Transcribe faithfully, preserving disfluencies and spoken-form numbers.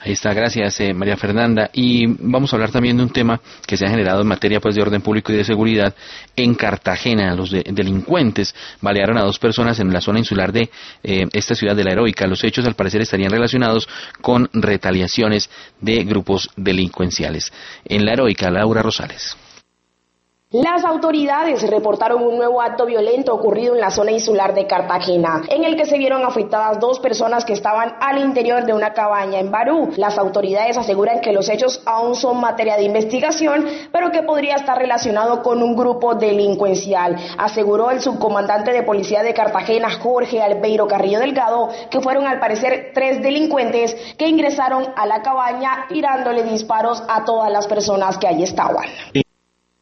Ahí está, gracias eh, María Fernanda. Y vamos a hablar también de un tema que se ha generado en materia pues de orden público y de seguridad en Cartagena. Los de, delincuentes balearon a dos personas en la zona insular de eh, esta ciudad de La Heroica. Los hechos al parecer estarían relacionados con retaliaciones de grupos delincuenciales. En La Heroica, Laura Rosales. Las autoridades reportaron un nuevo acto violento ocurrido en la zona insular de Cartagena, en el que se vieron afectadas dos personas que estaban al interior de una cabaña en Barú. Las autoridades aseguran que los hechos aún son materia de investigación, pero que podría estar relacionado con un grupo delincuencial, aseguró el subcomandante de policía de Cartagena, Jorge Albeiro Carrillo Delgado, que fueron al parecer tres delincuentes que ingresaron a la cabaña tirándole disparos a todas las personas que allí estaban.